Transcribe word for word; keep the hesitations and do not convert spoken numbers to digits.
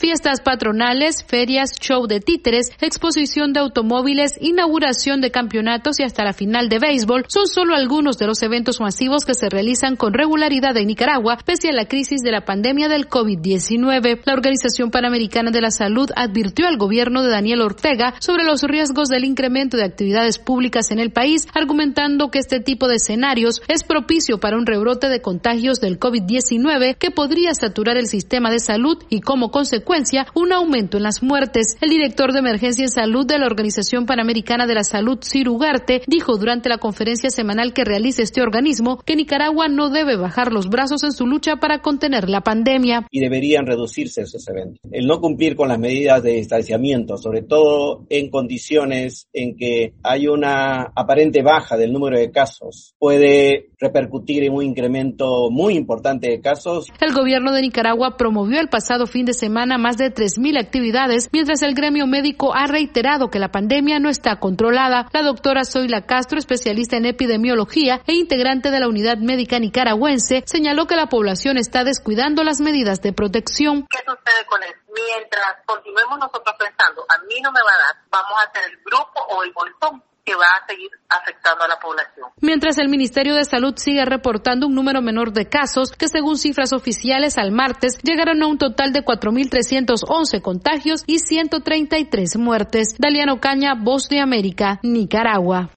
Fiestas patronales, ferias, show de títeres, exposición de automóviles, inauguración de campeonatos y hasta la final de béisbol son solo algunos de los eventos masivos que se realizan con regularidad en Nicaragua pese a la crisis de la pandemia del COVID diecinueve. La Organización Panamericana de la Salud advirtió al gobierno de Daniel Ortega sobre los riesgos del incremento de actividades públicas en el país, argumentando que este tipo de escenarios es propicio para un rebrote de contagios del COVID diecinueve que podría saturar el sistema de salud y como consecuencia un aumento en las muertes. El director de emergencia en salud de la Organización Panamericana de la Salud, Ciro Ugarte, dijo durante la conferencia semanal que realiza este organismo que Nicaragua no debe bajar los brazos en su lucha para contener la pandemia. Y deberían reducirse esos eventos. El no cumplir con las medidas de distanciamiento, sobre todo en condiciones en que hay una aparente baja del número de casos, puede repercutir en un incremento muy importante de casos. El gobierno de Nicaragua promovió el pasado fin de semana más de tres mil actividades, mientras el gremio médico ha reiterado que la pandemia no está controlada. La doctora Zoila Castro, especialista en epidemiología e integrante de la Unidad Médica Nicaragüense, señaló que la población está descuidando las medidas de protección. ¿Qué sucede con eso? Mientras continuemos nosotros pensando, a mí no me va a dar, vamos a hacer el grupo o el bolsón que va a seguir afectando a la población. Mientras el Ministerio de Salud sigue reportando un número menor de casos que según cifras oficiales al martes llegaron a un total de cuatro mil trescientos once contagios y ciento treinta y tres muertes. Daliano Caña, Voz de América, Nicaragua.